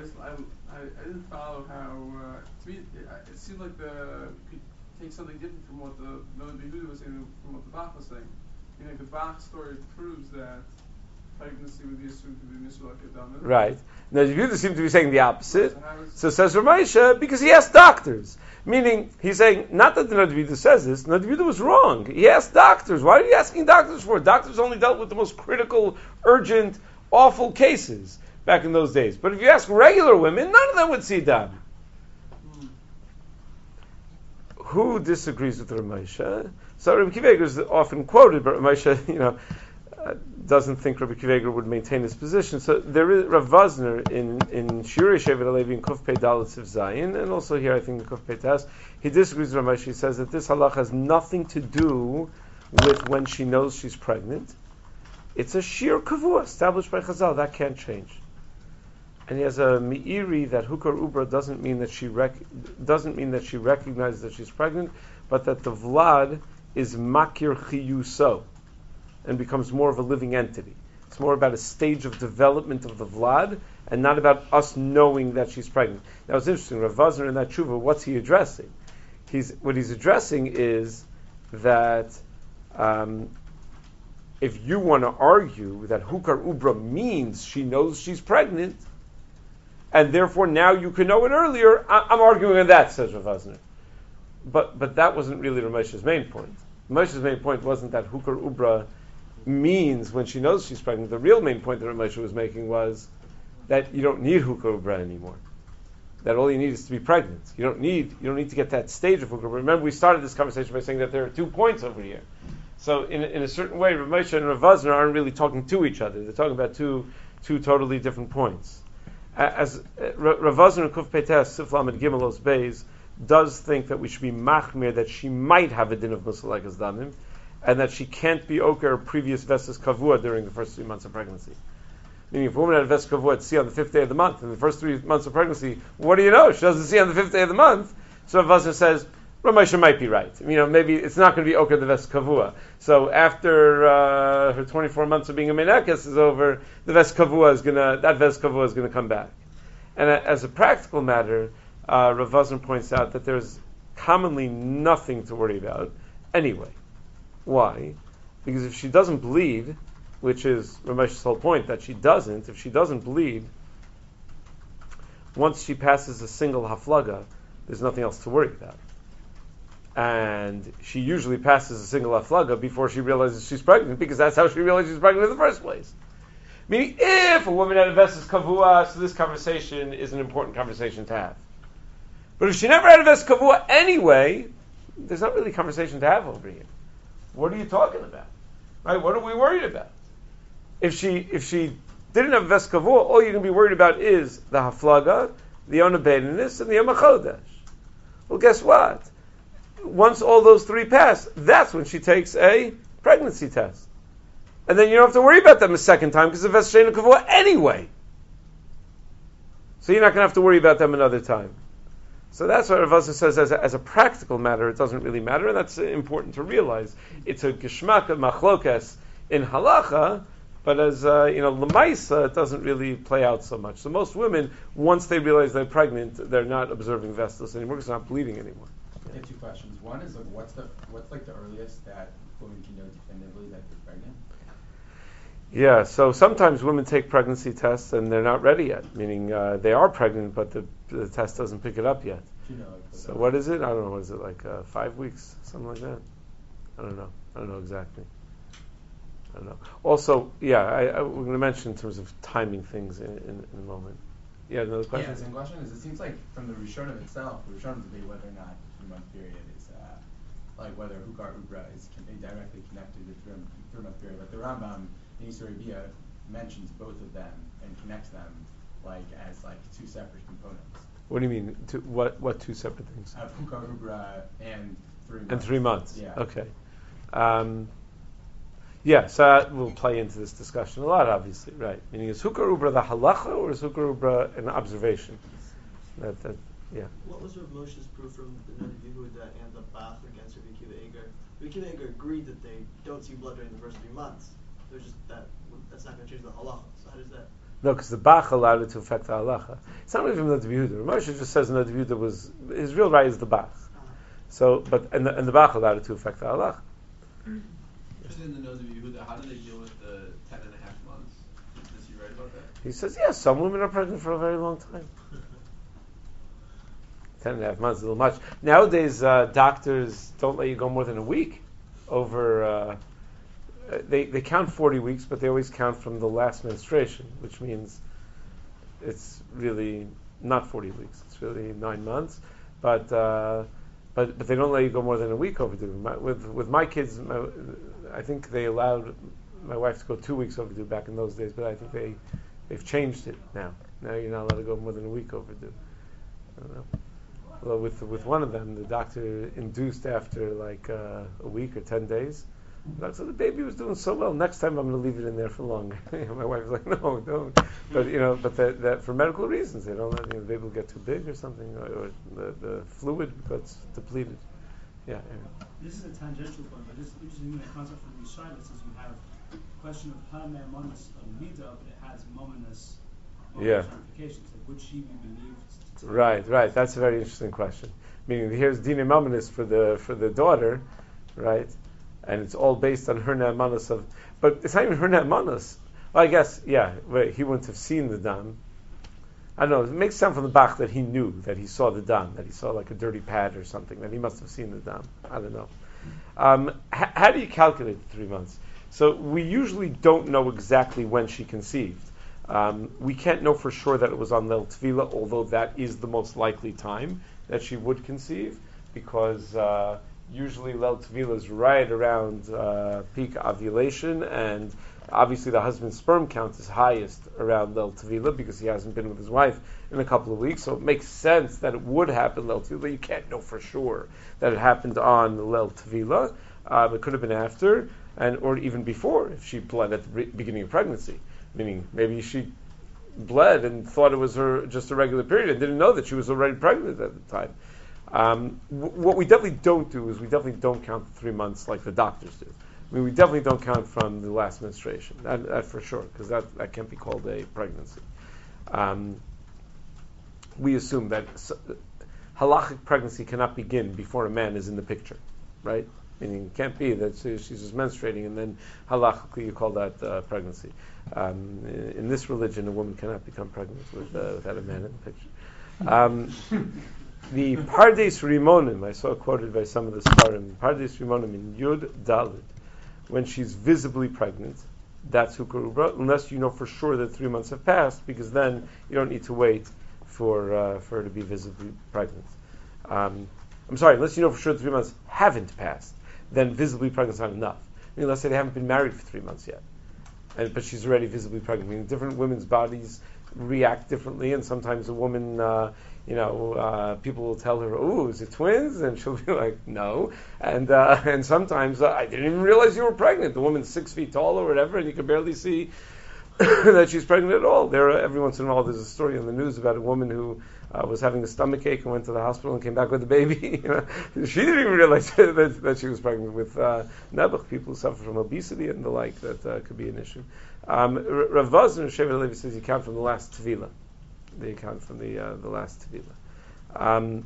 I didn't follow how. To me, it seemed like could take something different from what the Yehuda was saying, from what the Bach was saying. The Bach story proves that pregnancy would be assumed to be Mishulak Adamim. Right. Now the Yehuda seemed to be saying the opposite. So says Rav Moshe, because he asked doctors. Meaning, he's saying, not that the Ned Yehuda says this, Ned Yehuda was wrong. He asked doctors. Why are you asking doctors for? Doctors only dealt with the most critical, urgent, awful cases back in those days. But if you ask regular women, none of them would see dam. Who disagrees with Rav Moshe? So Rabbi Kiva Eger is often quoted, but Rav Moshe, doesn't think Rabbi Kiva Eger would maintain his position. So there is Rav Vosner in Shiurei Shevet HaLevi in Kuf Pei Dalet Siv Zayin, and also here I think in Kuf Pei Tes, he disagrees with Rav Moshe. He says that this halach has nothing to do with when she knows she's pregnant. It's a shir kavua established by Chazal. That can't change. And he has a meiri that hukar ubra doesn't mean that she recognizes that she's pregnant, but that the vlad is makir chiyuso and becomes more of a living entity. It's more about a stage of development of the vlad and not about us knowing that she's pregnant. Now it's interesting. Rav Vazner in that tshuva, what's he addressing? What he's addressing is that if you want to argue that hukar ubra means she knows she's pregnant, and therefore now you can know it earlier, I'm arguing on that, says Rav Vazner. But that wasn't really Ramesh's main point. Ramesh's main point wasn't that hukar ubra means when she knows she's pregnant. The real main point that Ramesh was making was that you don't need hukar ubra anymore. That all you need is to be pregnant. You don't need to get that stage of hukar ubra. Remember, we started this conversation by saying that there are 2 points over here. So in a certain way, Ramesh and Rav Vazner aren't really talking to each other. They're talking about two totally different points. As Rav Vazner Kuf Peites Sif Lamed Gimelos Beis does think that we should be machmir that she might have a din of musalakas damim, and that she can't be oker previous vestas kavua during the first 3 months of pregnancy. Meaning, if a woman had a vestas kavua to see on the 5th day of the month, in the first 3 months of pregnancy, what do you know? She doesn't see on the 5th day of the month. So Rav Vazner says, Ramesha might be right. Maybe it's not going to be oker the vestas kavua. So after her 24 months of being a menekes is over, the vestas kavua is gonna come back. And as a practical matter, Rav Vazner points out that there's commonly nothing to worry about anyway. Why? Because if she doesn't bleed, which is Ramesh's whole point, that if she doesn't bleed, once she passes a single haflaga, there's nothing else to worry about. And she usually passes a single haflaga before she realizes she's pregnant, because that's how she realized she's pregnant in the first place. Meaning, if a woman had a vestas kavua, so this conversation is an important conversation to have. But if she never had a vestas kavua anyway, there's not really a conversation to have over here. What are you talking about? Right? What are we worried about? If she didn't have a vestas kavua, all you're going to be worried about is the haflaga, the onabedanis, and the yom hachodesh. Well, guess what? Once all those 3 pass, that's when she takes a pregnancy test. And then you don't have to worry about them a second time because the vestas she'eina kavua anyway. So you're not going to have to worry about them another time. So that's what Rav Vazner says as a practical matter, it doesn't really matter, and that's important to realize. It's a geshmak of machlokes in halacha, but as l'maisa, it doesn't really play out so much. So most women, once they realize they're pregnant, they're not observing vestas anymore because they're not bleeding anymore. I have 2 questions. One is what's the earliest that women can know definitively that they're pregnant? Yeah, so sometimes women take pregnancy tests and they're not ready yet, meaning they are pregnant, but the test doesn't pick it up yet. So what is it? I don't know. What is it, like 5 weeks, something like that? I don't know exactly. I don't know. Also, we're going to mention in terms of timing things in a moment. Yeah, another question? Yeah, the same question is, it seems like from the Rishonim itself, the Rishonim debate whether or not the 3-month period is, like whether hukar ubra is directly connected to the 3-month period. But the Rambam in Yisur Bia mentions both of them and connects them as 2 separate components. What do you mean? What 2 separate things? Hukar ubra and 3 months. And 3 months. Yeah. Okay. So that will play into this discussion a lot, obviously, right? Meaning, is hukar ubra the halacha or is hukar ubra an observation? Yeah. What was Rav Moshe's proof from the Noda B'Yehuda and the Bach against Rav Akiva Eiger? Rav Akiva Eiger agreed that they don't see blood during the first 3 months. There's just that's not going to change the halacha. So how does that? No, because the Bach allowed it to affect the halacha. It's not really from Noda B'Yehuda. Rav Moshe just says Noda B'Yehuda was his real right is the Bach. So, and the Bach allowed it to affect the halacha. Just in the Noda B'Yehuda, how do they deal with the 10.5 months? Does he write about that? He says, yes, some women are pregnant for a very long time. 10.5 months is a little much. Nowadays, doctors don't let you go more than a week over. They count 40 weeks, but they always count from the last menstruation, which means it's really not 40 weeks. It's really 9 months, but they don't let you go more than a week overdue. With my kids, I think they allowed my wife to go 2 weeks overdue back in those days, but I think they've changed it now. Now you're not allowed to go more than a week overdue. I don't know. Well, with one of them, the doctor induced after a week or 10 days, So the baby was doing so well. Next time I'm going to leave it in there for longer. My wife was like, no, don't. But that for medical reasons, they don't let the baby will get too big or something, or the fluid gets depleted. Yeah. This is a tangential point, but it's interesting in the concept from the Shiloh, since we have the question of her me'amonis of Nida, but it has mominus ramifications. Like, would she be believed to Right. That's a very interesting question. Meaning, here's Dina Mominus for the daughter, right? And it's all based on her ne'amanos of, but it's not even her ne'amanos. Well, I guess, he wouldn't have seen the dam. I don't know, it makes sense from the Bach that he knew, that he saw the dam, that he saw like a dirty pad or something, that he must have seen the dam. I don't know. How do you calculate the 3 months? So we usually don't know exactly when she conceived. We can't know for sure that it was on Leil Tvila, although that is the most likely time that she would conceive, because usually Leil Tvila is right around peak ovulation, and obviously the husband's sperm count is highest around Leil Tvila because he hasn't been with his wife in a couple of weeks, so it makes sense that it would happen Leil Tvila. You can't know for sure that it happened on Leil Tvila. It could have been after, or even before, if she bled at the beginning of pregnancy. Meaning, maybe she bled and thought it was her just a regular period and didn't know that she was already pregnant at the time. What we definitely don't do is we definitely don't count the 3 months like the doctors do. I mean, we definitely don't count from the last menstruation, that for sure, because that can't be called a pregnancy. We assume that halachic pregnancy cannot begin before a man is in the picture, right? Meaning it can't be that she's just menstruating and then halachically you call that pregnancy. In this religion, a woman cannot become pregnant without a man in the picture. The Pardes Rimonim, I saw quoted by some of the Sfarim, Pardes Rimonim in Yud Dalid, when she's visibly pregnant, that's Hukarubra, unless you know for sure that 3 months have passed, because then you don't need to wait for her to be visibly pregnant. Unless you know for sure that 3 months haven't passed, then visibly pregnant is not enough. I mean, let's say they haven't been married for 3 months yet, but she's already visibly pregnant. I mean, different women's bodies react differently, and sometimes a woman, people will tell her, "Oh, is it twins?" and she'll be like, "No." And sometimes I didn't even realize you were pregnant. The woman's 6 feet tall or whatever, and you can barely see that she's pregnant at all. Every once in a while, there's a story in the news about a woman who was having a stomachache and went to the hospital and came back with a baby. She didn't even realize that she was pregnant. With Nebuch, people who suffer from obesity and the like, that could be an issue. Rav Vazner Shevet Levi says you count from the last Tvila. They count from the last Tvila.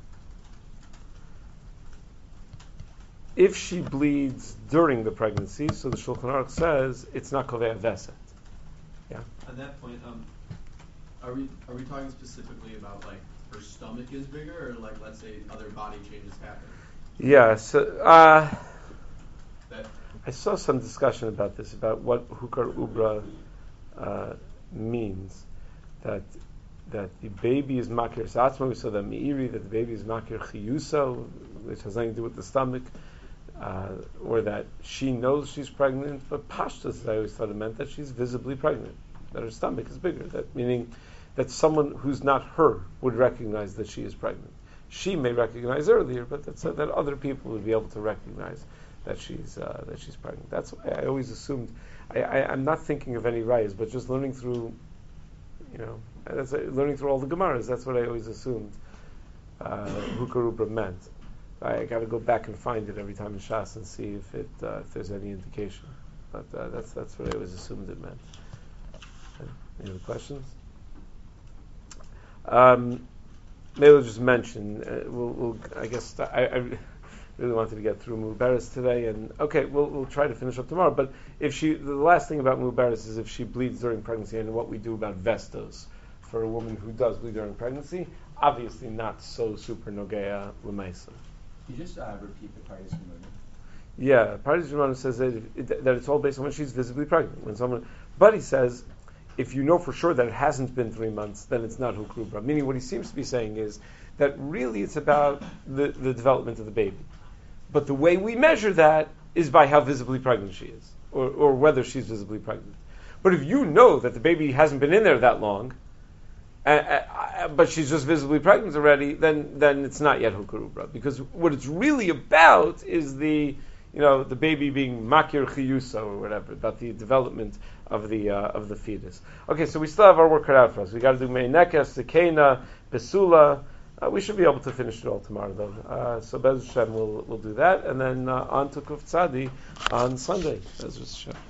If she bleeds during the pregnancy, so the Shulchan Aruch says it's not Kovei Veset. Yeah. At that point, are we talking specifically about like her stomach is bigger, or like let's say other body changes happen? Yeah. So I saw some discussion about this, about what Hukar Ubra means. That the baby is makir satzma. We saw that Meiri, that the baby is makir chiyusa, which has nothing to do with the stomach, or that she knows she's pregnant. But pashtus, I always thought it meant that she's visibly pregnant, that her stomach is bigger. That meaning that someone who's not her would recognize that she is pregnant. She may recognize earlier, but that other people would be able to recognize that she's pregnant. That's why I always assumed. I'm not thinking of any rayas, but just learning through, learning through all the Gemaras. That's what I always assumed Hukarubra meant. I got to go back and find it every time in Shas and see if there's any indication. But that's what I always assumed it meant. Any other questions? Maybe I'll just mention. I guess I really wanted to get through Mubaris today, and we'll try to finish up tomorrow. But the last thing about Mubaris is if she bleeds during pregnancy, and what we do about vestos for a woman who does bleed during pregnancy. Obviously, not so super nogea l'maisa. Can you just repeat the Pardes Rimonim? Yeah, Pardes Rimonim says that it's all based on when she's visibly pregnant. But he says, if you know for sure that it hasn't been 3 months, then it's not Hukrubra. Meaning what he seems to be saying is that really it's about the development of the baby. But the way we measure that is by how visibly pregnant she is, or whether she's visibly pregnant. But if you know that the baby hasn't been in there that long, but she's just visibly pregnant already, then it's not yet Hukarubra. Because what it's really about is the the baby being makir chiyusa or whatever, about the development of the fetus. Okay, so we still have our work cut out for us. We got to do meinekes, sekena, pesula. We should be able to finish it all tomorrow, though. So Bez Hashem, we'll do that, and then on to Kuf Tzadi on Sunday. Bez Hashem.